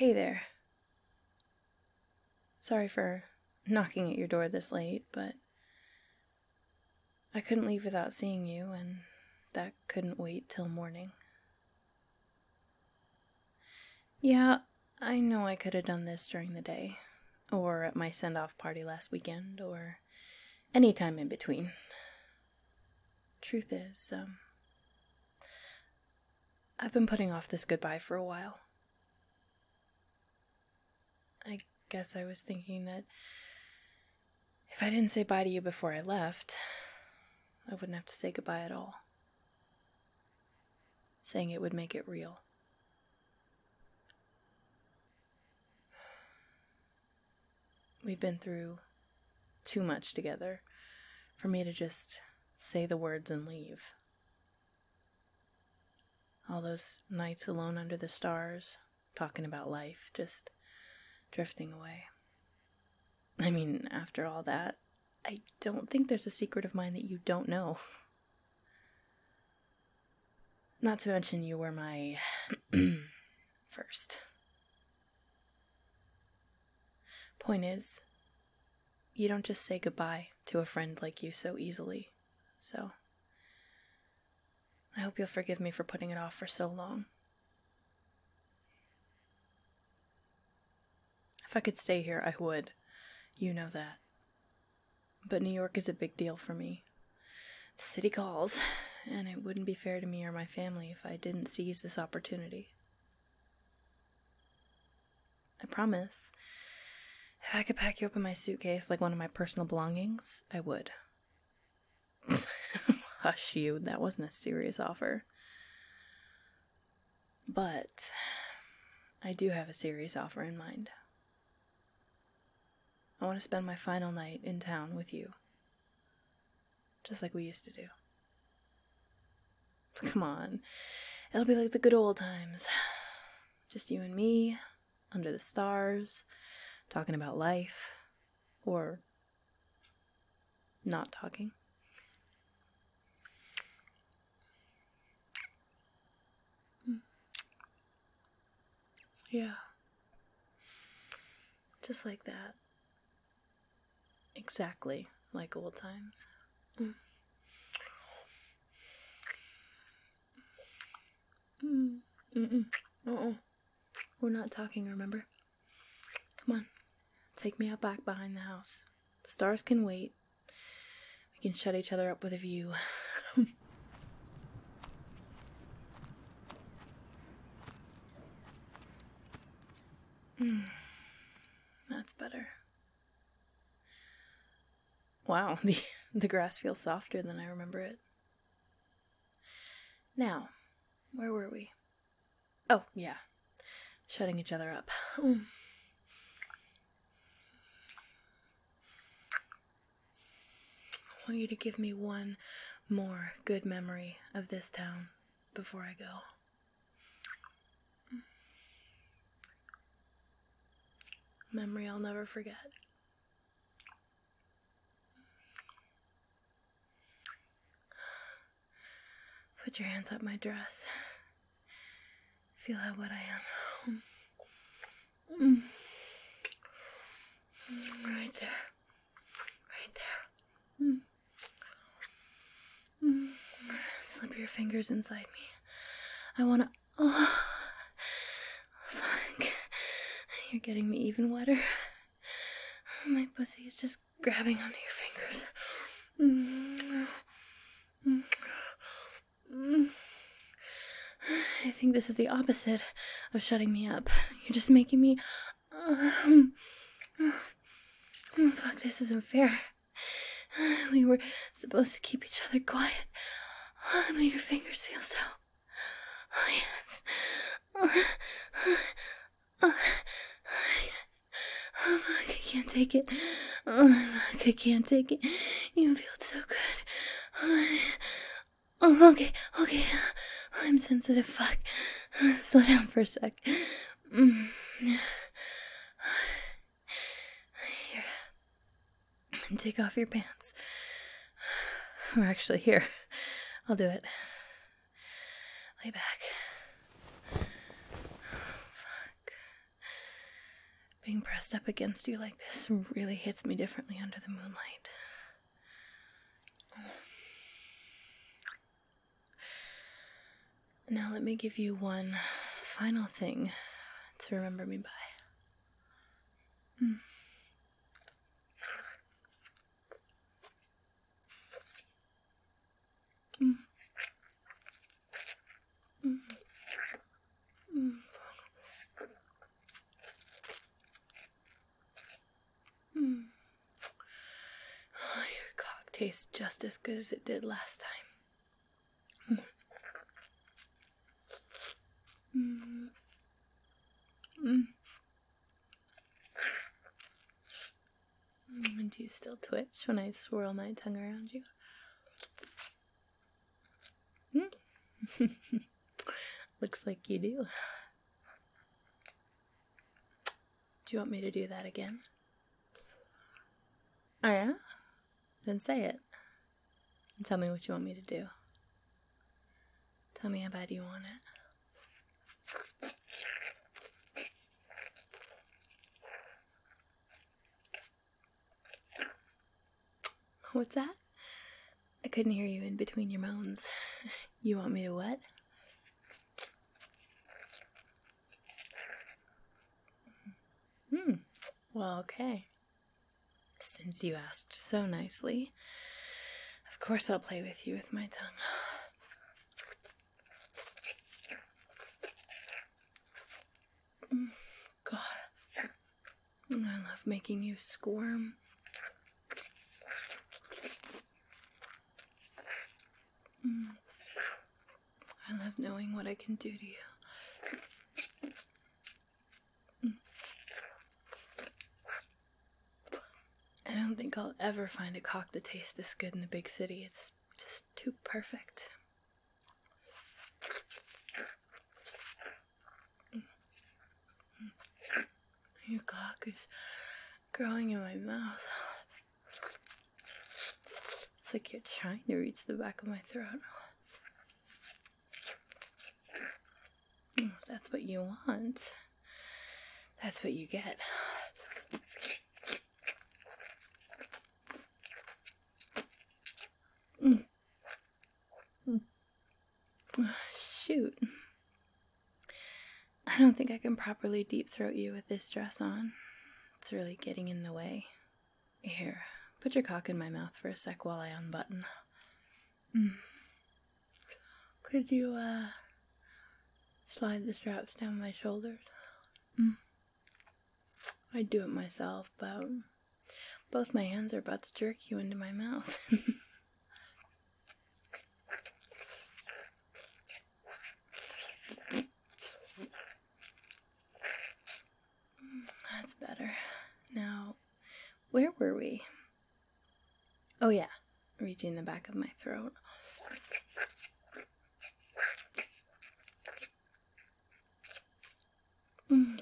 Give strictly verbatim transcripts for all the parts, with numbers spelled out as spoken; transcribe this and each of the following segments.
Hey there. Sorry for knocking at your door this late, but I couldn't leave without seeing you, and that couldn't wait till morning. Yeah, I know I could have done this during the day, or at my send-off party last weekend, or any time in between. Truth is, um, I've been putting off this goodbye for a while. I guess I was thinking that if I didn't say bye to you before I left, I wouldn't have to say goodbye at all. Saying it would make it real. We've been through too much together for me to just say the words and leave. All those nights alone under the stars, talking about life, just drifting away. I mean, after all that, I don't think there's a secret of mine that you don't know. Not to mention you were my first. Point is, you don't just say goodbye to a friend like you so easily, so I hope you'll forgive me for putting it off for so long. If I could stay here, I would. You know that. But New York is a big deal for me. The city calls, and it wouldn't be fair to me or my family if I didn't seize this opportunity. I promise, if I could pack you up in my suitcase like one of my personal belongings, I would. Hush you, that wasn't a serious offer. But I do have a serious offer in mind. I want to spend my final night in town with you. Just like we used to do. Come on, it'll be like the good old times. Just you and me, under the stars, talking about life, or not talking. Yeah. Just like that. Exactly like old times. Mm. Mm. Mm-mm. Uh-uh. We're not talking, remember? Come on. Take me out back behind the house. The stars can wait. We can shut each other up with a view. mm. That's better. Wow, the, the grass feels softer than I remember it. Now, where were we? Oh, yeah. Shutting each other up. Mm. I want you to give me one more good memory of this town before I go. Memory I'll never forget. Put your hands up my dress. Feel how wet I am. Mm. Right there. Right there. Mm. Mm. Slip your fingers inside me. I wanna... Oh, fuck. You're getting me even wetter. My pussy is just grabbing onto your fingers. Mm. Mm. Mm. I think this is the opposite of shutting me up. You're just making me... Um, oh, fuck, this isn't fair. We were supposed to keep each other quiet. But your fingers feel so... Oh, yes. Oh, oh, oh, fuck, I can't take it. Oh, fuck, I can't take it. You feel so good. Oh, oh okay, okay. I'm sensitive, fuck. Slow down for a sec. Mm. Here. Take off your pants. Or actually, here. I'll do it. Lay back. Oh, fuck. being pressed up against you like this really hits me differently under the moonlight. Now let me give you one final thing to remember me by. Mm. Mm. Mm. Mm. Mm. Oh, your cock tastes just as good as it did last time. Mm. Mm. Mm. Do you still twitch when I swirl my tongue around you? Mm. Looks like you do. Do you want me to do that again? Oh yeah? Then say it. And tell me what you want me to do. Tell me how bad you want it. What's that? I couldn't hear you in between your moans. You want me to what? Hmm. Well, okay. Since you asked so nicely, of course I'll play with you with my tongue. God, I love making you squirm. I love knowing what I can do to you. I don't think I'll ever find a cock that tastes this good in the big city. It's just too perfect. Your cock is growing in my mouth. It's like you're trying to reach the back of my throat. If that's what you want, that's what you get. Mm. Mm. Shoot. I don't think I can properly deep throat you with this dress on. It's really getting in the way. Here, put your cock in my mouth for a sec while I unbutton. Mm. Could you, uh, slide the straps down my shoulders? Mm. I'd do it myself, but both my hands are about to jerk you into my mouth. That's better. Now, where were we? Oh yeah, reaching the back of my throat. Mm.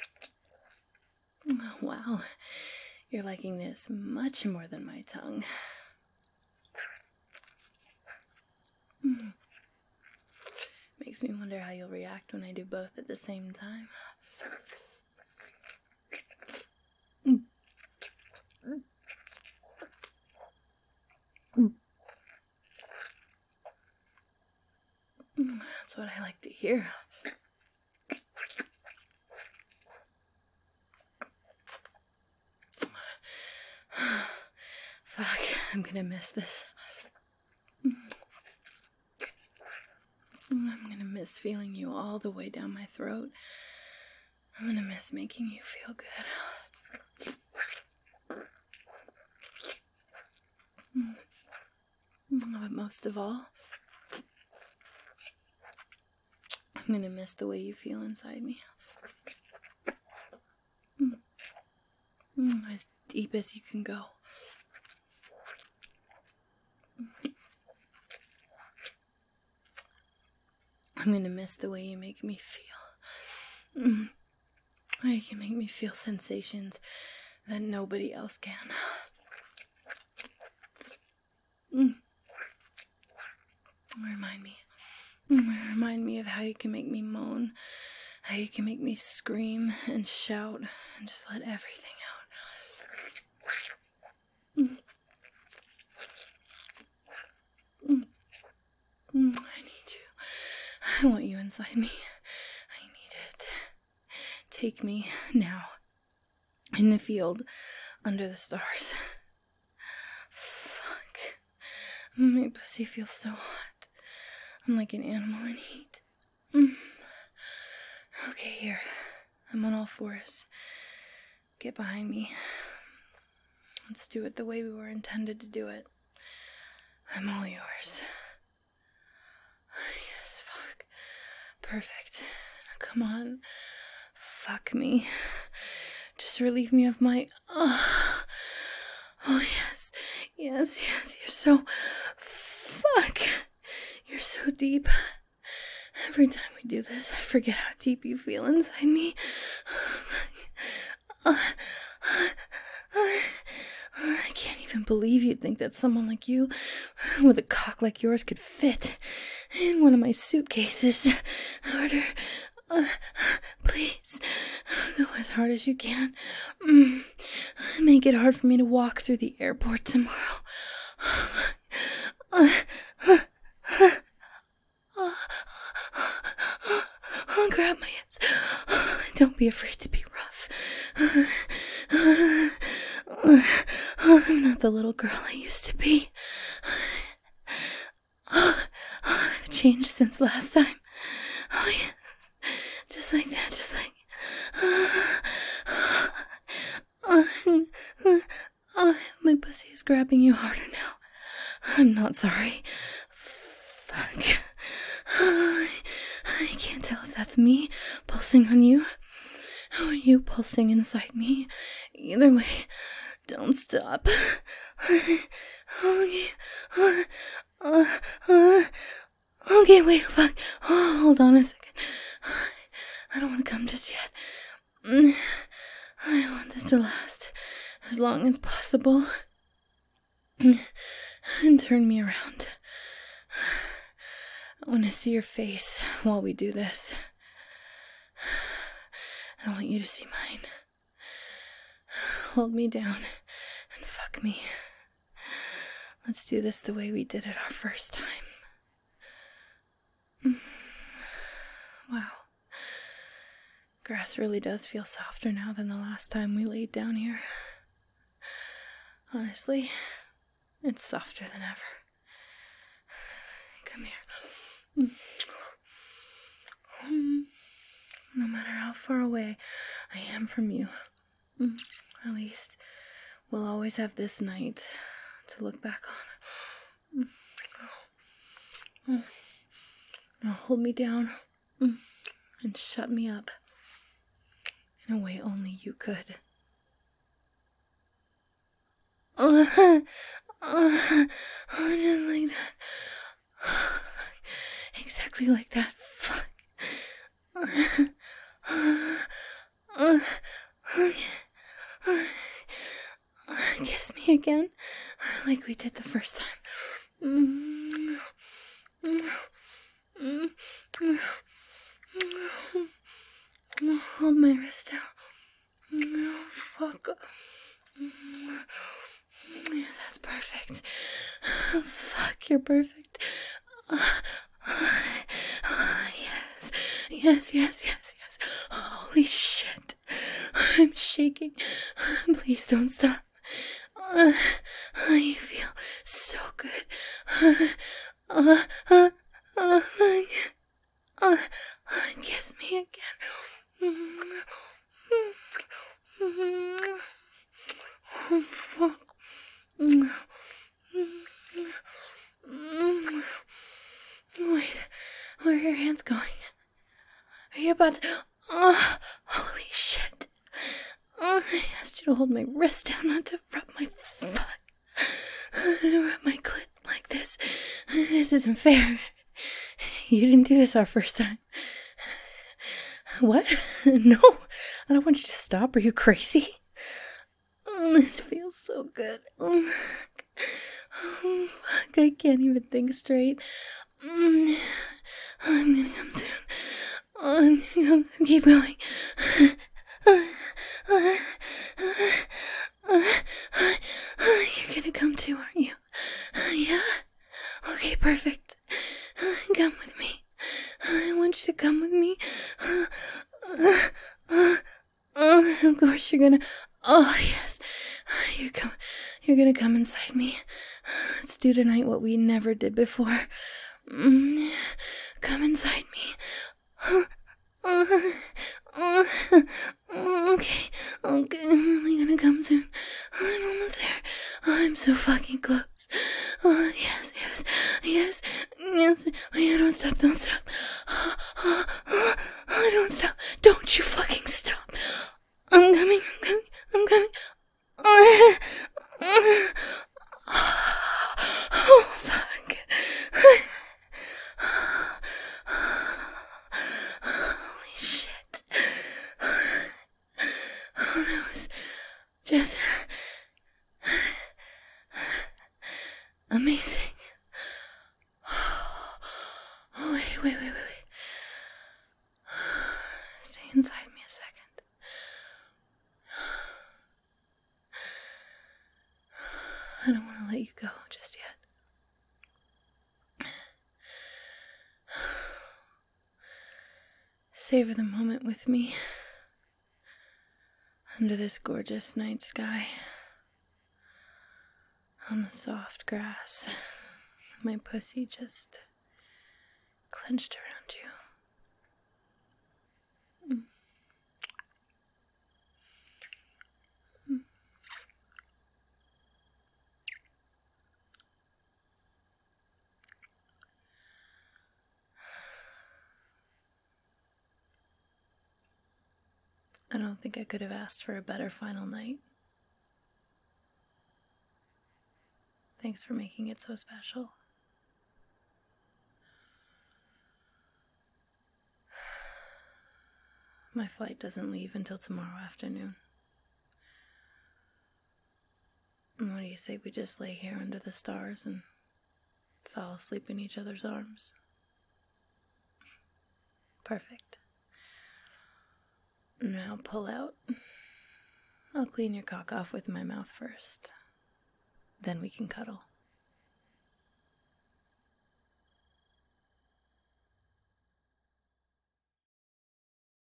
Wow, you're liking this much more than my tongue. Mm. Makes me wonder how you'll react when I do both at the same time. Mm. Mm. That's what I like to hear. Fuck, I'm gonna miss this. I'm gonna miss feeling you all the way down my throat. I'm gonna miss making you feel good. But most of all, I'm gonna miss the way you feel inside me. As deep as you can go. I'm gonna miss the way you make me feel. Mm. How you can make me feel sensations that nobody else can. Mm. Remind me. Remind me of how you can make me moan How you can make me scream and shout and just let everything out. Mm. Mm. Mm. I need you. I want you inside me. I need it. Take me now. In the field, under the stars. Fuck. My pussy feels so hot. I'm like an animal in heat. Mm. Okay, here. I'm on all fours. Get behind me. Let's do it the way we were intended to do it. I'm all yours. Yes, fuck. Perfect. Now come on. Fuck me. Just relieve me of my... Oh, oh yes. Yes, yes. You're so... Fuck. You're so deep. Every time we do this, I forget how deep you feel inside me. Uh, I can't even believe you'd think that someone like you, with a cock like yours, could fit in one of my suitcases. Harder. Uh, please. Go as hard as you can. Mm. Make it hard for me to walk through the airport tomorrow. Uh, uh, uh, uh, I'll grab my hips. Don't be afraid to be rough. I'm not the little girl I used to be. I've changed since last time. Oh, yes. Just like that, just like... My pussy is grabbing you harder now. I'm not sorry. Fuck. I can't tell if that's me pulsing on you or you pulsing inside me. Either way, don't stop. Okay. Uh, uh, okay, wait, fuck. Oh, hold on a second. I don't want to come just yet. I want this to last as long as possible. And turn me around. I want to see your face while we do this. I want you to see mine. Hold me down and fuck me. Let's do this the way we did it our first time. Wow. Grass really does feel softer now than the last time we laid down here. Honestly, it's softer than ever. Come here. No matter how far away I am from you, at least we'll always have this night to look back on. Now hold me down and shut me up in a way only you could. Uh, uh, just like that. Exactly like that. Fuck. Uh, uh, uh, uh, kiss me again, like we did the first time. Hold my wrist down. Fuck. Yes, that's perfect. Fuck, you're perfect. Uh, uh, yes, yes, yes, yes, yes. Holy shit. I'm shaking. Please don't stop. Uh, you feel so good. Uh, uh, uh, uh, uh, kiss me again. Oh, fuck. Wait, where are your hands going? Are you about to... Oh, holy shit. Oh, I asked you to hold my wrist down, not to rub my fuck. Rub my clit like this. This isn't fair. You didn't do this our first time. What? No, I don't want you to stop. Are you crazy? Oh, this feels so good. Oh, fuck. Oh, fuck. I can't even think straight. Mm, I'm gonna come soon. Oh, I'm gonna come, so keep going. You're gonna come too, aren't you? Yeah? Okay, perfect. Come with me. I want you to come with me. Of course you're gonna. Oh, yes. You're coming. You're gonna come inside me. Let's do tonight what we never did before. Come inside me. Okay, okay, I'm really gonna come soon. I'm almost there. I'm so fucking close. Oh, yes, yes, yes, yes. Oh, yeah, don't stop, don't stop. Oh, oh, oh, oh, don't stop. Don't you fucking stop. I'm coming, I'm coming, I'm coming. Oh, oh, oh fuck. Holy shit. Oh, that was just amazing. Oh, wait, wait, wait, wait, wait. Stay inside me a second. I don't want to let you go just yet. Savor the moment with me. Under this gorgeous night sky. On the soft grass. My pussy just clenched around you. Mm. Mm. I don't think I could have asked for a better final night. Thanks for making it so special. My flight doesn't leave until tomorrow afternoon. What do you say we just lay here under the stars and fall asleep in each other's arms? Perfect. Now pull out. I'll clean your cock off with my mouth first. Then we can cuddle.